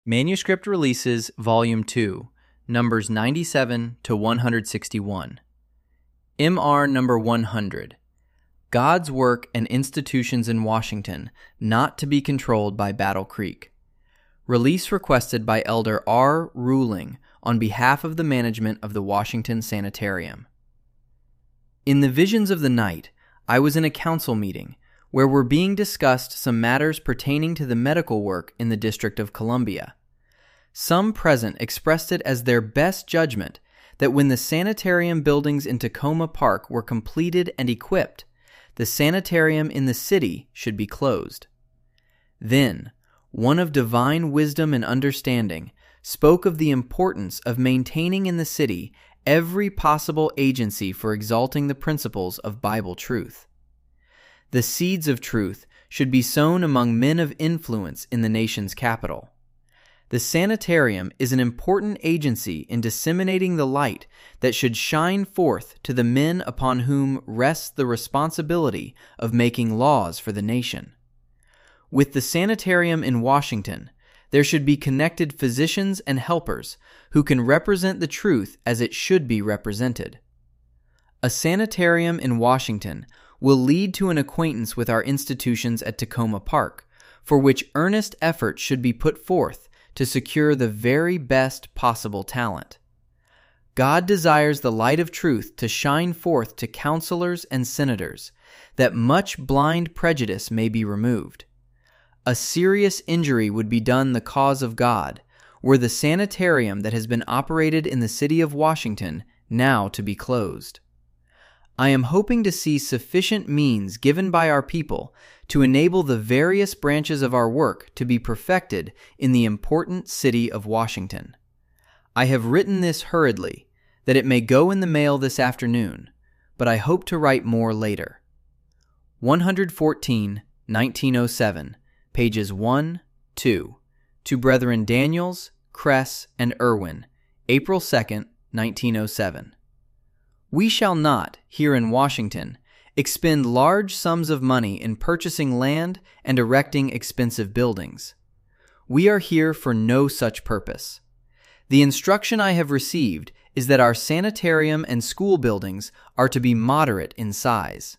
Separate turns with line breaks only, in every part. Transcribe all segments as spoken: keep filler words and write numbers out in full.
Manuscript Releases, Volume two, numbers ninety-seven to one sixty-one. M R number one hundred. God's Work and Institutions in Washington, not to be controlled by Battle Creek. Release requested by Elder R. Ruling on behalf of the management of the Washington Sanitarium. In the visions of the night, I was in a council meeting where were being discussed some matters pertaining to the medical work in the District of Columbia. Some present expressed it as their best judgment that when the sanitarium buildings in Tacoma Park were completed and equipped, the sanitarium in the city should be closed. Then, one of divine wisdom and understanding spoke of the importance of maintaining in the city every possible agency for exalting the principles of Bible truth. The seeds of truth should be sown among men of influence in the nation's capital. The sanitarium is an important agency in disseminating the light that should shine forth to the men upon whom rests the responsibility of making laws for the nation. With the sanitarium in Washington, there should be connected physicians and helpers who can represent the truth as it should be represented. A sanitarium in Washington will lead to an acquaintance with our institutions at Tacoma Park, for which earnest effort should be put forth to secure the very best possible talent. God desires the light of truth to shine forth to counselors and senators, that much blind prejudice may be removed. A serious injury would be done the cause of God, were the sanitarium that has been operated in the city of Washington now to be closed. I am hoping to see sufficient means given by our people to enable the various branches of our work to be perfected in the important city of Washington. I have written this hurriedly, that it may go in the mail this afternoon, but I hope to write more later. one fourteen, nineteen oh seven, pages one, two, to Brethren Daniels, Kress, and Irwin, April second, nineteen oh seven. We shall not, here in Washington, expend large sums of money in purchasing land and erecting expensive buildings. We are here for no such purpose. The instruction I have received is that our sanitarium and school buildings are to be moderate in size.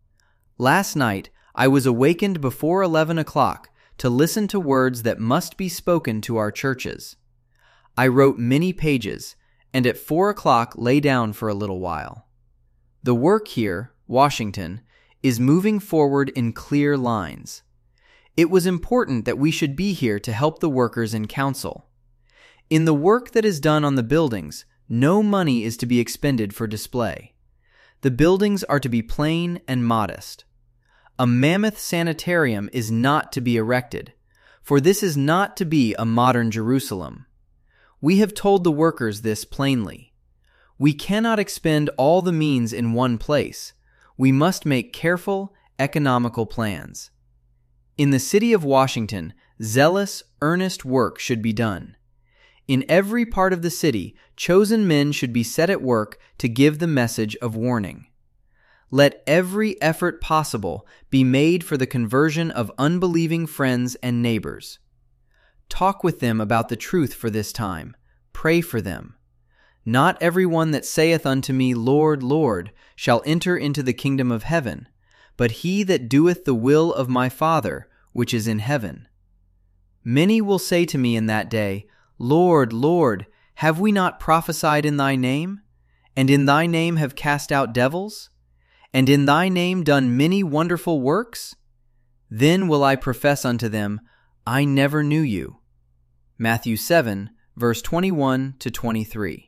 Last night, I was awakened before eleven o'clock to listen to words that must be spoken to our churches. I wrote many pages, and at four o'clock lay down for a little while. The work here, Washington, is moving forward in clear lines. It was important that we should be here to help the workers in council. In the work that is done on the buildings, no money is to be expended for display. The buildings are to be plain and modest. A mammoth sanitarium is not to be erected, for this is not to be a modern Jerusalem. We have told the workers this plainly. We cannot expend all the means in one place. We must make careful, economical plans. In the city of Washington, zealous, earnest work should be done. In every part of the city, chosen men should be set at work to give the message of warning. Let every effort possible be made for the conversion of unbelieving friends and neighbors. Talk with them about the truth for this time. Pray for them. Not every one that saith unto me, Lord, Lord, shall enter into the kingdom of heaven, but he that doeth the will of my Father, which is in heaven. Many will say to me in that day, Lord, Lord, have we not prophesied in thy name? And in thy name have cast out devils? And in thy name done many wonderful works? Then will I profess unto them, I never knew you. Matthew seven, verse twenty-one to twenty-three.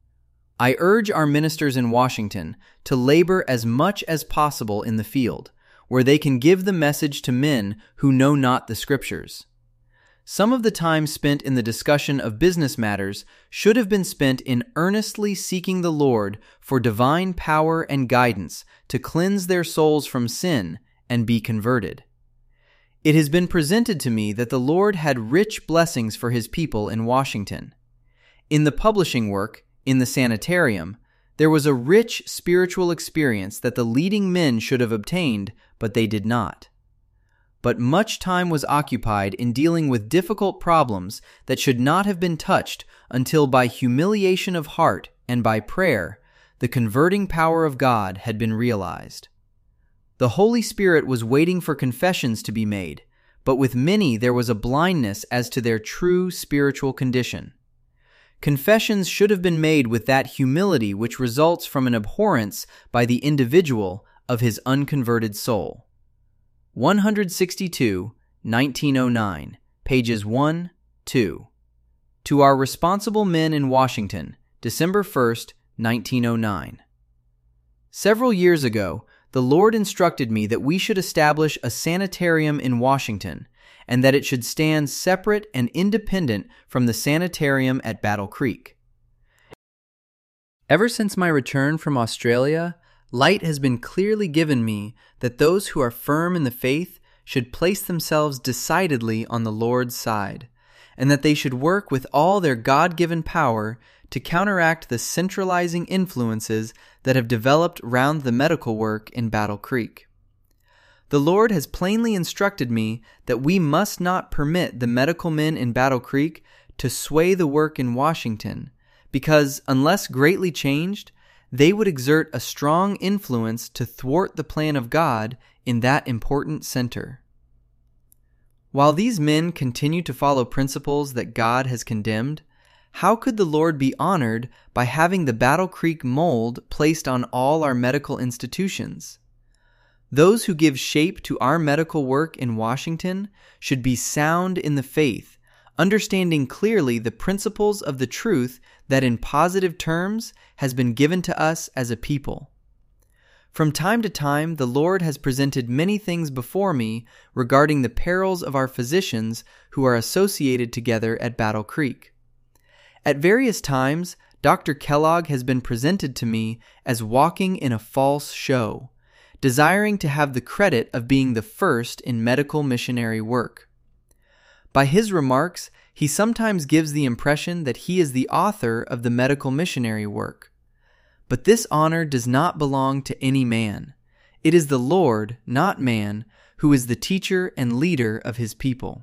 I urge our ministers in Washington to labor as much as possible in the field, where they can give the message to men who know not the Scriptures. Some of the time spent in the discussion of business matters should have been spent in earnestly seeking the Lord for divine power and guidance to cleanse their souls from sin and be converted. It has been presented to me that the Lord had rich blessings for His people in Washington. In the publishing work, in the sanitarium, there was a rich spiritual experience that the leading men should have obtained, but they did not. but much time was occupied in dealing with difficult problems that should not have been touched until by humiliation of heart and by prayer, the converting power of God had been realized. The Holy Spirit was waiting for confessions to be made, but with many there was a blindness as to their true spiritual condition. Confessions should have been made with that humility which results from an abhorrence by the individual of his unconverted soul. one sixty-two, nineteen oh nine, pages one, two. To our responsible men in Washington, December first, nineteen oh nine. Several years ago, the Lord instructed me that we should establish a sanitarium in Washington, and that it should stand separate and independent from the sanitarium at Battle Creek. Ever since my return from Australia, light has been clearly given me that those who are firm in the faith should place themselves decidedly on the Lord's side, and that they should work with all their God-given power to counteract the centralizing influences that have developed round the medical work in Battle Creek. The Lord has plainly instructed me that we must not permit the medical men in Battle Creek to sway the work in Washington, because unless greatly changed, they would exert a strong influence to thwart the plan of God in that important center. While these men continue to follow principles that God has condemned, how could the Lord be honored by having the Battle Creek mold placed on all our medical institutions? Those who give shape to our medical work in Washington should be sound in the faith, understanding clearly the principles of the truth that in positive terms has been given to us as a people. From time to time, the Lord has presented many things before me regarding the perils of our physicians who are associated together at Battle Creek. At various times, Doctor Kellogg has been presented to me as walking in a false show, desiring to have the credit of being the first in medical missionary work. By his remarks, he sometimes gives the impression that he is the author of the medical missionary work. But this honor does not belong to any man. It is the Lord, not man, who is the teacher and leader of his people.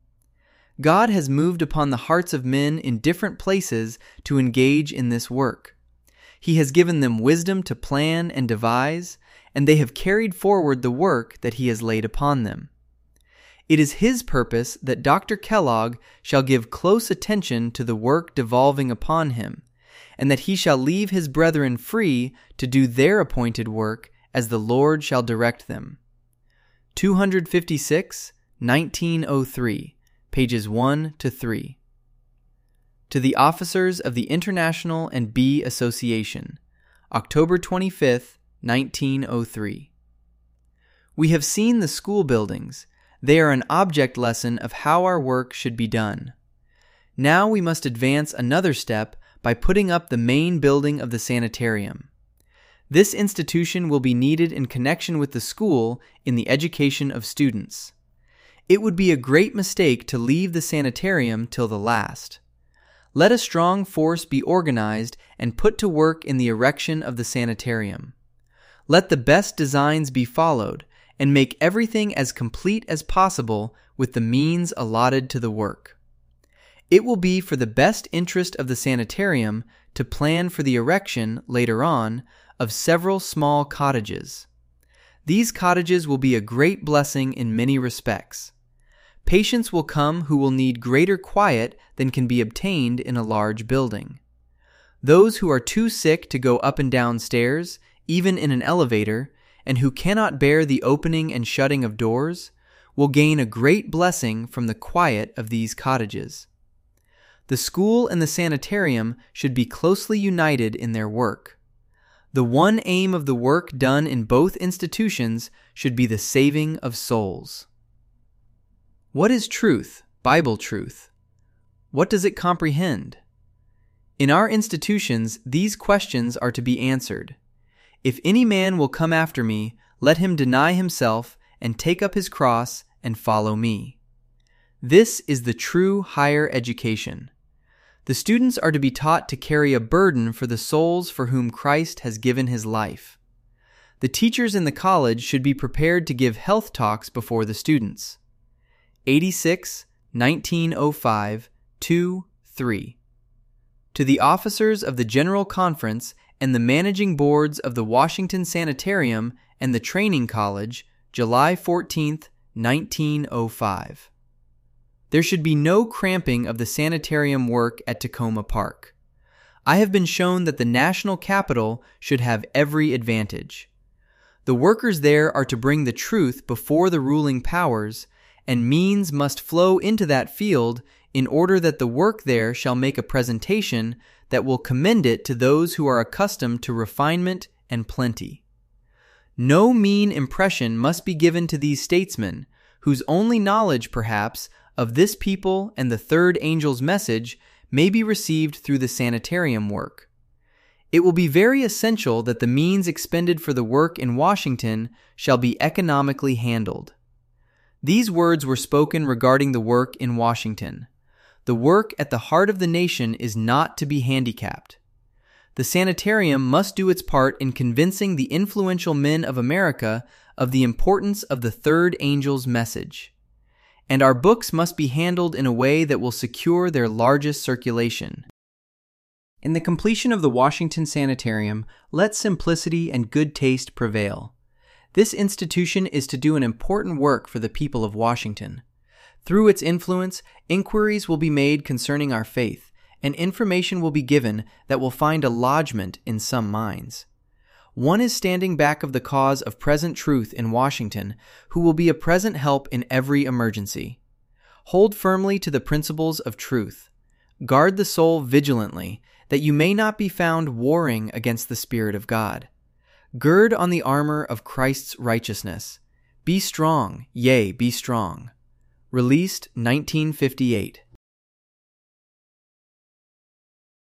God has moved upon the hearts of men in different places to engage in this work. He has given them wisdom to plan and devise, and they have carried forward the work that he has laid upon them. It is his purpose that Doctor Kellogg shall give close attention to the work devolving upon him, and that he shall leave his brethren free to do their appointed work as the Lord shall direct them. two fifty-six, nineteen oh three, pages one to three. To the officers of the International and Bee Association, October twenty-fifth, nineteen oh three. We have seen the school buildings. They are an object lesson of how our work should be done. Now we must advance another step by putting up the main building of the sanitarium. This institution will be needed in connection with the school in the education of students. It would be a great mistake to leave the sanitarium till the last. Let a strong force be organized and put to work in the erection of the sanitarium. Let the best designs be followed, and make everything as complete as possible with the means allotted to the work. It will be for the best interest of the sanitarium to plan for the erection, later on, of several small cottages. These cottages will be a great blessing in many respects. Patients will come who will need greater quiet than can be obtained in a large building. Those who are too sick to go up and down stairs, even in an elevator, and who cannot bear the opening and shutting of doors, will gain a great blessing from the quiet of these cottages. The school and the sanitarium should be closely united in their work. The one aim of the work done in both institutions should be the saving of souls. What is truth, Bible truth? What does it comprehend? In our institutions, these questions are to be answered. If any man will come after me, let him deny himself and take up his cross and follow me. This is the true higher education. The students are to be taught to carry a burden for the souls for whom Christ has given his life. The teachers in the college should be prepared to give health talks before the students. eighty-six, nineteen oh five, two, three. To the officers of the General Conference and the managing boards of the Washington Sanitarium and the Training College, July fourteenth, nineteen oh five. There should be no cramping of the sanitarium work at Tacoma Park. I have been shown that the national capital should have every advantage. The workers there are to bring the truth before the ruling powers, and means must flow into that field in order that the work there shall make a presentation that will commend it to those who are accustomed to refinement and plenty. No mean impression must be given to these statesmen, whose only knowledge, perhaps, of this people and the third angel's message may be received through the sanitarium work. It will be very essential that the means expended for the work in Washington shall be economically handled. These words were spoken regarding the work in Washington. The work at the heart of the nation is not to be handicapped. The sanitarium must do its part in convincing the influential men of America of the importance of the third angel's message. And our books must be handled in a way that will secure their largest circulation. In the completion of the Washington Sanitarium, let simplicity and good taste prevail. This institution is to do an important work for the people of Washington. Through its influence, inquiries will be made concerning our faith, and information will be given that will find a lodgment in some minds. One is standing back of the cause of present truth in Washington, who will be a present help in every emergency. Hold firmly to the principles of truth. Guard the soul vigilantly, that you may not be found warring against the Spirit of God. Gird on the armor of Christ's righteousness. Be strong, yea, be strong. Released nineteen fifty-eight.